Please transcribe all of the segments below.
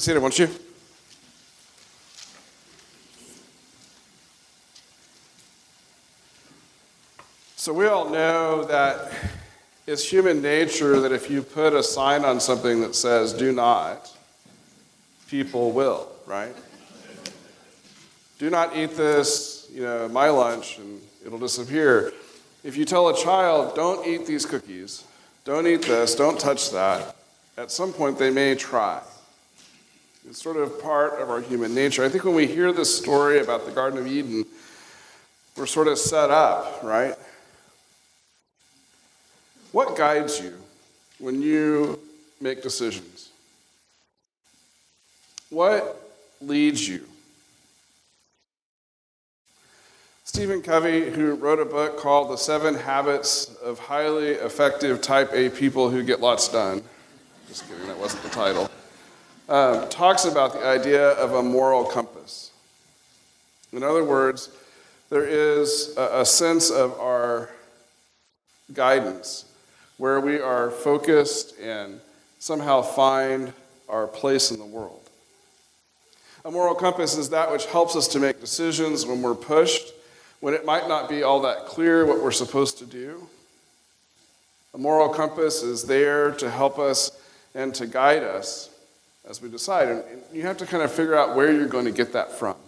seated, won't you? So we all know that it's human nature that if you put a sign on something that says, do not, people will, right? Do not eat this, my lunch, and it'll disappear. If you tell a child, don't eat these cookies, don't eat this, don't touch that, at some point they may try. It's sort of part of our human nature. I think when we hear this story about the Garden of Eden, we're sort of set up, right? What guides you when you make decisions? What leads you? Stephen Covey, who wrote a book called The 7 Habits of Highly Effective Type A People Who Get Lots Done, just kidding, that wasn't the title, talks about the idea of a moral compass. In other words, there is a sense of our guidance where we are focused and somehow find our place in the world. A moral compass is that which helps us to make decisions when we're pushed, when it might not be all that clear what we're supposed to do. A moral compass is there to help us and to guide us as we decide. And you have to kind of figure out where you're going to get that from.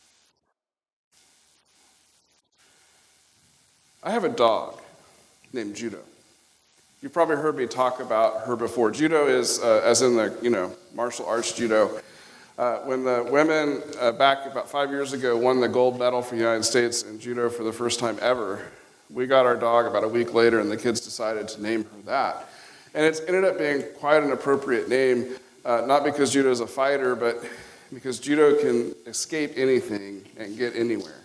I have a dog named Judo. You've probably heard me talk about her before. Judo is, as in the, martial arts judo. When the women back about 5 years ago won the gold medal for the United States in judo for the first time ever, we got our dog about a week later, and the kids decided to name her that. And it's ended up being quite an appropriate name, not because judo is a fighter, but because judo can escape anything and get anywhere.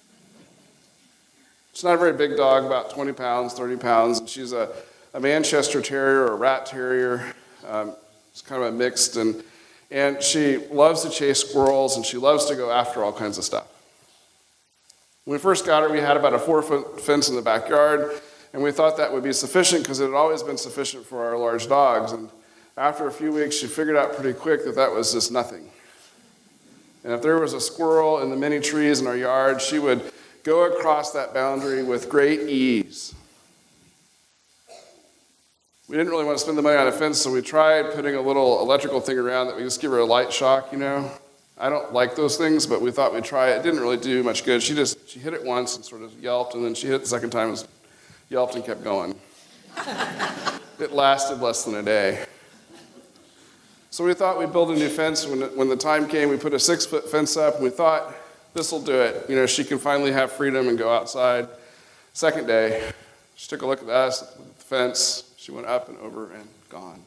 She's not a very big dog, about 20 pounds, 30 pounds, and she's a Manchester Terrier or a Rat Terrier. It's kind of a mixed, and she loves to chase squirrels, and she loves to go after all kinds of stuff. When we first got her, we had about a 4-foot fence in the backyard, and we thought that would be sufficient because it had always been sufficient for our large dogs. And after a few weeks, she figured out pretty quick that that was just nothing. And if there was a squirrel in the many trees in our yard, she would go across that boundary with great ease. We didn't really want to spend the money on a fence, so we tried putting a little electrical thing around that we just give her a light shock, I don't like those things, but we thought we'd try it. It didn't really do much good. She hit it once and sort of yelped, and then she hit it the second time and yelped and kept going. It lasted less than a day. So we thought we'd build a new fence. When the time came, we put a 6-foot fence up, and we thought, this'll do it. She can finally have freedom and go outside. Second day, she took a look at us, looked at the fence. She went up and over and gone.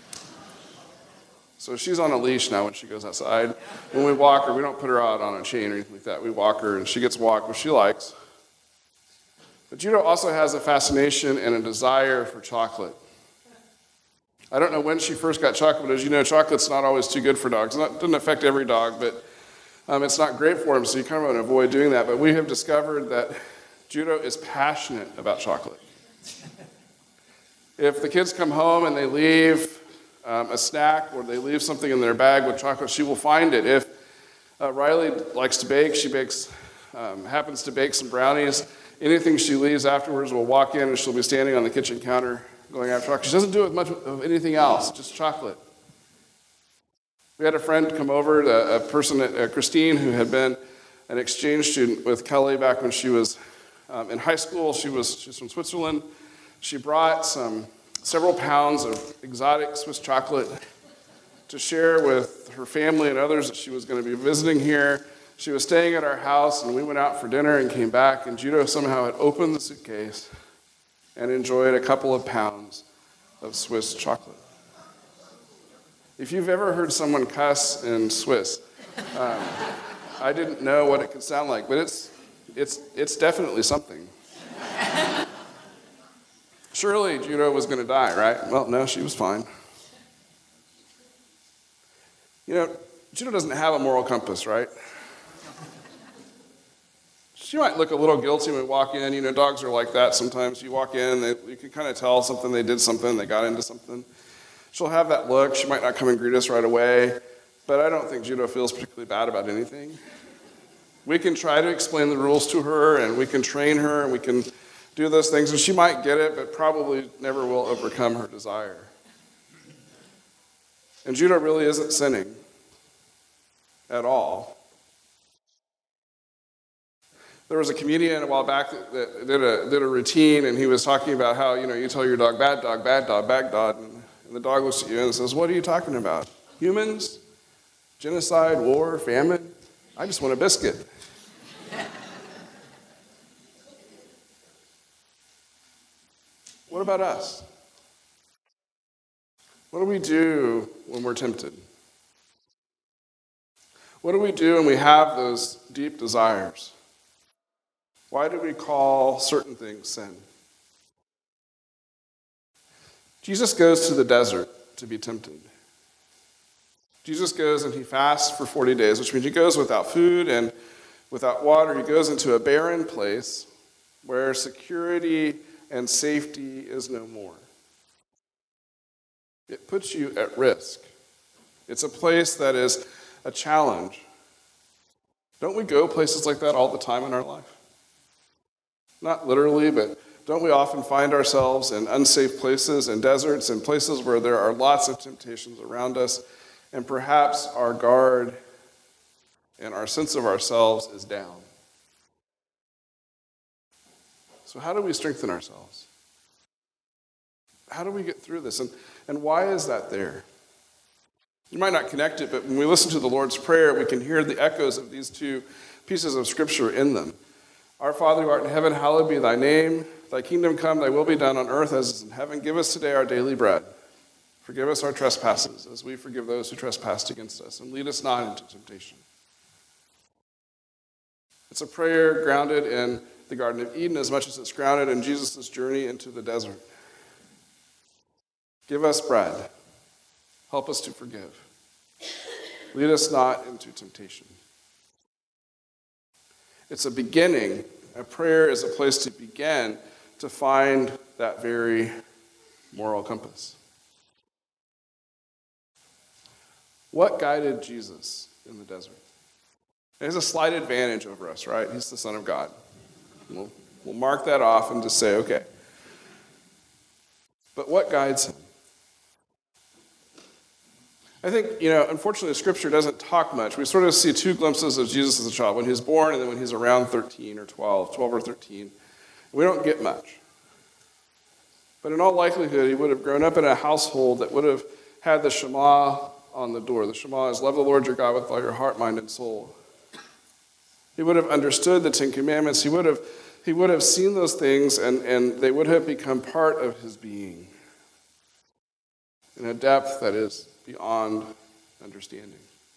So she's on a leash now when she goes outside. When we walk her, we don't put her out on a chain or anything like that. We walk her, and she gets walked, which she likes. But Judo also has a fascination and a desire for chocolate. I don't know when she first got chocolate, but as you know, chocolate's not always too good for dogs. It doesn't affect every dog, but it's not great for them, so you kind of want to avoid doing that. But we have discovered that Judo is passionate about chocolate. If the kids come home and they leave a snack or they leave something in their bag with chocolate, she will find it. If Riley likes to bake, she happens to bake some brownies. Anything she leaves afterwards will walk in and she'll be standing on the kitchen counter going after chocolate. She doesn't do it much of anything else, just chocolate. We had a friend come over, a person, Christine, who had been an exchange student with Kelly back when she was in high school. She's from Switzerland. She brought several pounds of exotic Swiss chocolate to share with her family and others that she was going to be visiting here. She was staying at our house, and we went out for dinner and came back, and Judo somehow had opened the suitcase and enjoyed a couple of pounds of Swiss chocolate. If you've ever heard someone cuss in Swiss, I didn't know what it could sound like, but it's definitely something. Surely Judo was going to die, right? Well, no, she was fine. Judo doesn't have a moral compass, right? She might look a little guilty when we walk in. Dogs are like that sometimes. You walk in, you can kind of tell they did something, they got into something. She'll have that look. She might not come and greet us right away. but I don't think Judah feels particularly bad about anything. We can try to explain the rules to her, and we can train her, and we can do those things, and she might get it, but probably never will overcome her desire. And Judah really isn't sinning at all. There was a comedian a while back that did a routine, and he was talking about how, you tell your dog, bad dog, bad dog, bad dog, and the dog looks at you and says, what are you talking about? Humans? Genocide? War? Famine? I just want a biscuit. What about us? What do we do when we're tempted? What do we do when we have those deep desires? Why do we call certain things sin? Jesus goes to the desert to be tempted. Jesus goes and he fasts for 40 days, which means he goes without food and without water. He goes into a barren place where security and safety is no more. It puts you at risk. It's a place that is a challenge. Don't we go places like that all the time in our life? Not literally, but don't we often find ourselves in unsafe places and deserts and places where there are lots of temptations around us, and perhaps our guard and our sense of ourselves is down? So how do we strengthen ourselves? How do we get through this? And why is that there? You might not connect it, but when we listen to the Lord's Prayer, we can hear the echoes of these two pieces of Scripture in them. Our Father who art in heaven, hallowed be thy name. Thy kingdom come, thy will be done on earth as it is in heaven. Give us today our daily bread. Forgive us our trespasses, as we forgive those who trespass against us. And lead us not into temptation. It's a prayer grounded in the Garden of Eden as much as it's grounded in Jesus' journey into the desert. Give us bread. Help us to forgive. Lead us not into temptation. It's a beginning. A prayer is a place to begin to find that very moral compass. What guided Jesus in the desert? He has a slight advantage over us, right? He's the Son of God. We'll mark that off and just say, okay. But what guides him? I think, unfortunately, Scripture doesn't talk much. We sort of see two glimpses of Jesus as a child, when he's born and then when he's around 13 or 12 or 13. We don't get much. But in all likelihood, he would have grown up in a household that would have had the Shema on the door. The Shema is, love the Lord your God with all your heart, mind, and soul. He would have understood the Ten Commandments. He would have seen those things, and they would have become part of his being in a depth that is beyond understanding.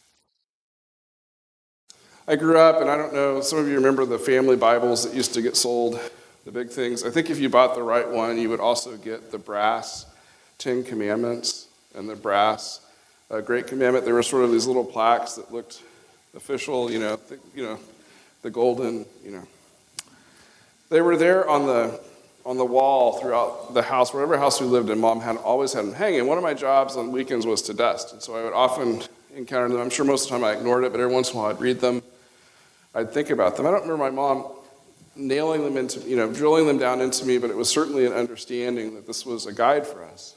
I grew up, and I don't know, some of you remember the family Bibles that used to get sold, the big things. I think if you bought the right one, you would also get the brass Ten Commandments and the brass Great Commandment. There were sort of these little plaques that looked official, the golden, They were there on the wall throughout the house, whatever house we lived in. Mom always had them hanging. One of my jobs on weekends was to dust, and so I would often encounter them. I'm sure most of the time I ignored it, but every once in a while I'd read them. I'd think about them. I don't remember my mom nailing them into, drilling them down into me, but it was certainly an understanding that this was a guide for us.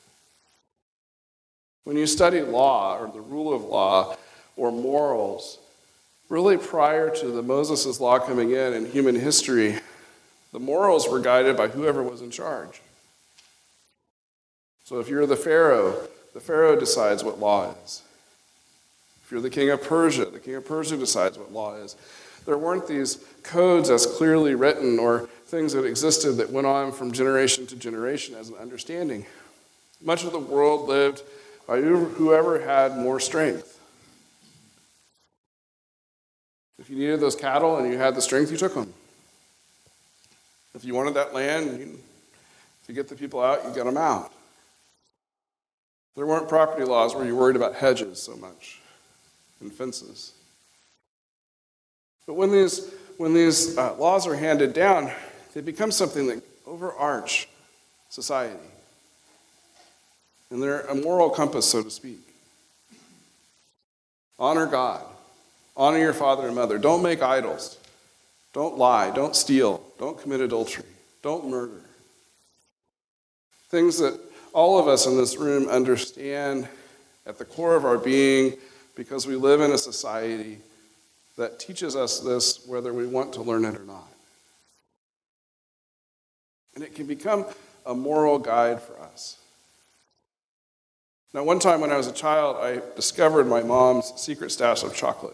When you study law or the rule of law or morals, really prior to the Moses' law coming in human history, the morals were guided by whoever was in charge. So if you're the Pharaoh decides what law is. If you're the king of Persia decides what law is. There weren't these codes as clearly written or things that existed that went on from generation to generation as an understanding. Much of the world lived by whoever had more strength. If you needed those cattle and you had the strength, you took them. If you wanted that land, to get the people out, you got them out. There weren't property laws where you worried about hedges so much and fences. But when these laws are handed down, they become something that overarch society. And they're a moral compass, so to speak. Honor God. Honor your father and mother. Don't make idols. Don't lie. Don't steal. Don't commit adultery. Don't murder. Things that all of us in this room understand at the core of our being because we live in a society that teaches us this whether we want to learn it or not. And it can become a moral guide for us. Now, one time when I was a child, I discovered my mom's secret stash of chocolate.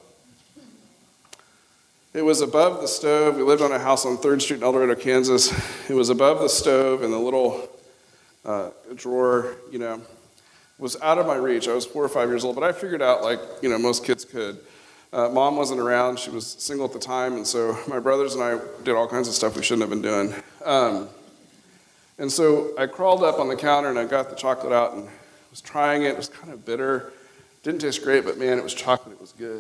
It was above the stove. We lived on a house on 3rd Street in El Dorado, Kansas. It was above the stove in the little drawer, It was out of my reach. I was 4 or 5 years old, but I figured out, most kids could. Mom wasn't around. She was single at the time, and so my brothers and I did all kinds of stuff we shouldn't have been doing. And so I crawled up on the counter, and I got the chocolate out and was trying it. It was kind of bitter. Didn't taste great, but man, it was chocolate. It was good.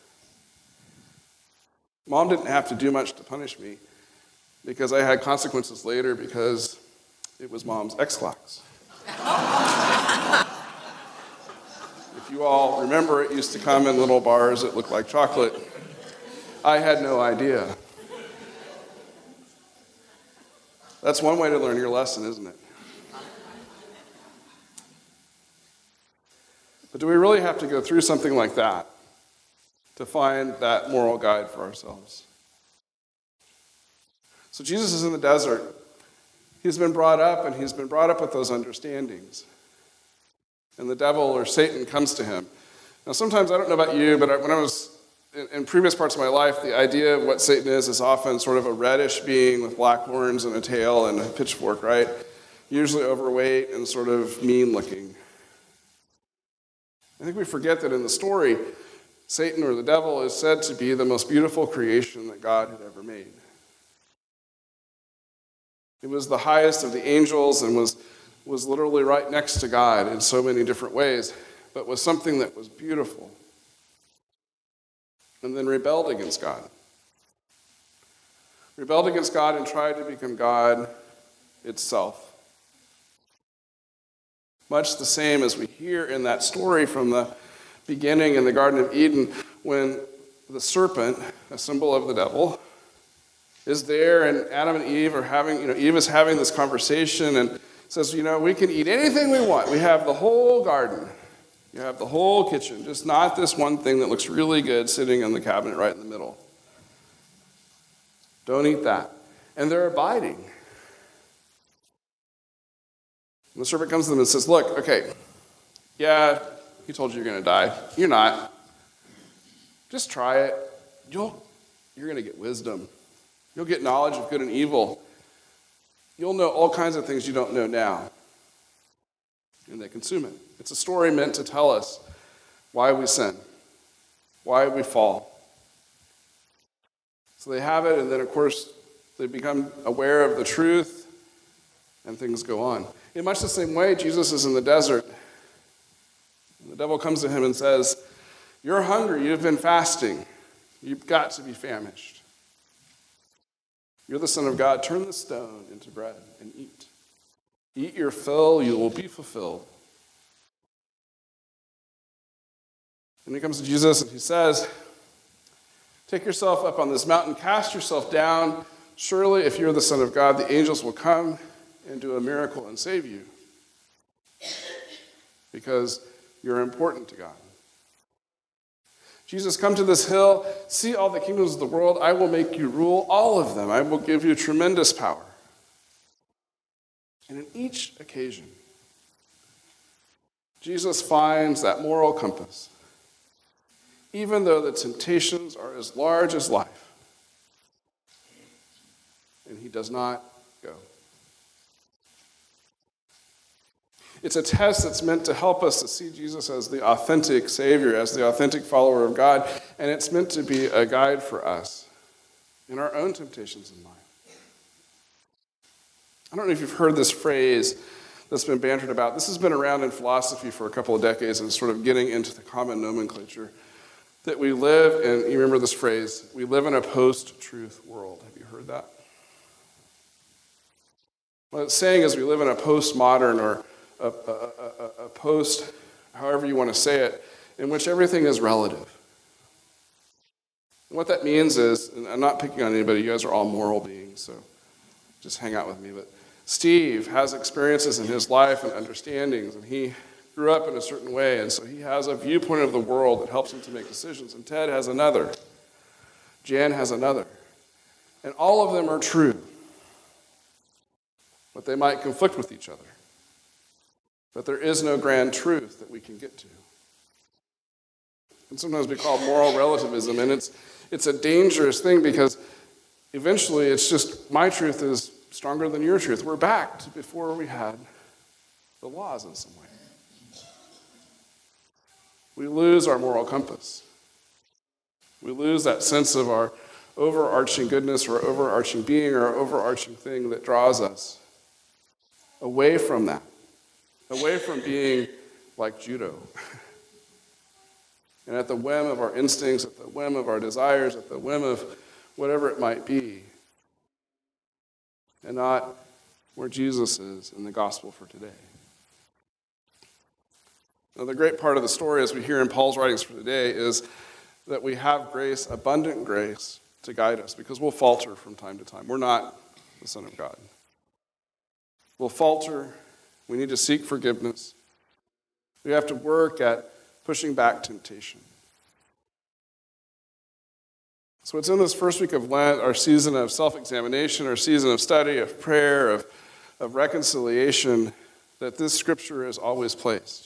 Mom didn't have to do much to punish me because I had consequences later because it was Mom's X-Lax. If you all remember, it used to come in little bars that looked like chocolate. I had no idea. That's one way to learn your lesson, isn't it? But do we really have to go through something like that to find that moral guide for ourselves? So Jesus is in the desert. He's been brought up, and he's been brought up with those understandings. And the devil or Satan comes to him. Now, sometimes, I don't know about you, but when I was in previous parts of my life, the idea of what Satan is often sort of a reddish being with black horns and a tail and a pitchfork, right? Usually overweight and sort of mean-looking. I think we forget that in the story, Satan or the devil is said to be the most beautiful creation that God had ever made. It was the highest of the angels and was literally right next to God in so many different ways, but was something that was beautiful. And then rebelled against God. Rebelled against God and tried to become God itself. Much the same as we hear in that story from the beginning in the Garden of Eden when the serpent, a symbol of the devil, is there and Adam and Eve are having, Eve is having this conversation and says, we can eat anything we want. We have the whole garden. You have the whole kitchen, just not this one thing that looks really good sitting in the cabinet right in the middle. Don't eat that. And they're abiding. And the serpent comes to them and says, look, okay, yeah, he told you you're going to die. You're not. Just try it. You're going to get wisdom. You'll get knowledge of good and evil. You'll know all kinds of things you don't know now. And they consume it. It's a story meant to tell us why we sin, why we fall. So they have it, and then, of course, they become aware of the truth, and things go on. In much the same way, Jesus is in the desert. And the devil comes to him and says, you're hungry, you've been fasting. You've got to be famished. You're the Son of God. Turn the stone into bread and eat. Eat your fill, you will be fulfilled. And he comes to Jesus and he says, take yourself up on this mountain, cast yourself down. Surely, if you're the Son of God, the angels will come and do a miracle and save you. Because you're important to God. Jesus, come to this hill, see all the kingdoms of the world. I will make you rule all of them. I will give you tremendous power. And in each occasion, Jesus finds that moral compass. Even though the temptations are as large as life. And he does not go. It's a test that's meant to help us to see Jesus as the authentic Savior, as the authentic follower of God, and it's meant to be a guide for us in our own temptations in life. I don't know if you've heard this phrase that's been bantered about. This has been around in philosophy for a couple of decades and sort of getting into the common nomenclature. That we live in, you remember this phrase, we live in a post-truth world. Have you heard that? What it's saying is we live in a postmodern or a post, however you want to say it, in which everything is relative. And what that means is, and I'm not picking on anybody, you guys are all moral beings, so just hang out with me, but Steve has experiences in his life and understandings, and he grew up in a certain way, and so he has a viewpoint of the world that helps him to make decisions, and Ted has another. Jan has another. And all of them are true, but they might conflict with each other. But there is no grand truth that we can get to. And sometimes we call it moral relativism, and it's a dangerous thing because eventually it's just my truth is stronger than your truth. We're back to before we had the laws in some way. We lose our moral compass. We lose that sense of our overarching goodness or overarching being or overarching thing that draws us away from that, away from being like judo. And at the whim of our instincts, at the whim of our desires, at the whim of whatever it might be, and not where Jesus is in the gospel for today. Now, the great part of the story, as we hear in Paul's writings for today, is that we have grace, abundant grace, to guide us, because we'll falter from time to time. We're not the Son of God. We'll falter. We need to seek forgiveness. We have to work at pushing back temptation. So it's in this first week of Lent, our season of self-examination, our season of study, of prayer, of reconciliation, that this scripture is always placed.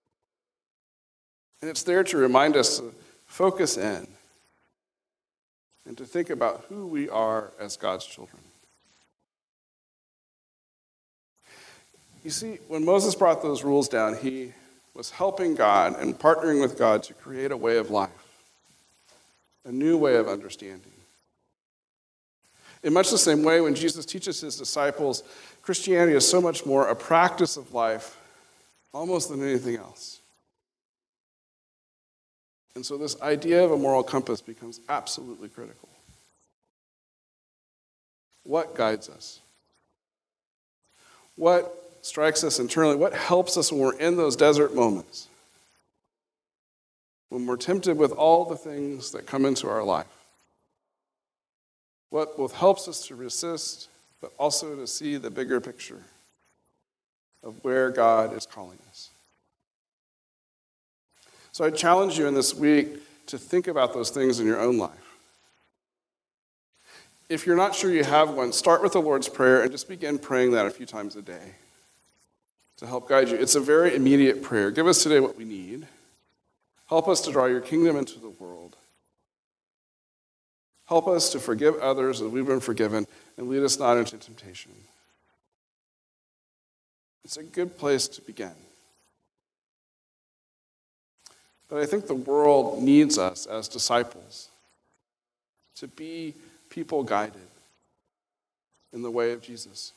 And it's there to remind us to focus in and to think about who we are as God's children. You see, when Moses brought those rules down, he was helping God and partnering with God to create a way of life, a new way of understanding. In much the same way, when Jesus teaches his disciples, Christianity is so much more a practice of life almost than anything else. And so this idea of a moral compass becomes absolutely critical. What guides us? What strikes us internally? What helps us when we're in those desert moments? When we're tempted with all the things that come into our life? What both helps us to resist, but also to see the bigger picture of where God is calling us? So I challenge you in this week to think about those things in your own life. If you're not sure you have one, start with the Lord's Prayer and just begin praying that a few times a day to help guide you. It's a very immediate prayer. Give us today what we need. Help us to draw your kingdom into the world. Help us to forgive others as we've been forgiven, and lead us not into temptation. It's a good place to begin. But I think the world needs us as disciples to be people guided in the way of Jesus.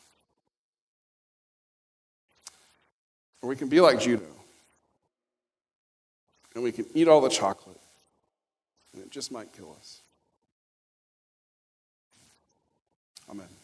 Or we can be like judo, and we can eat all the chocolate, and it just might kill us. Amen.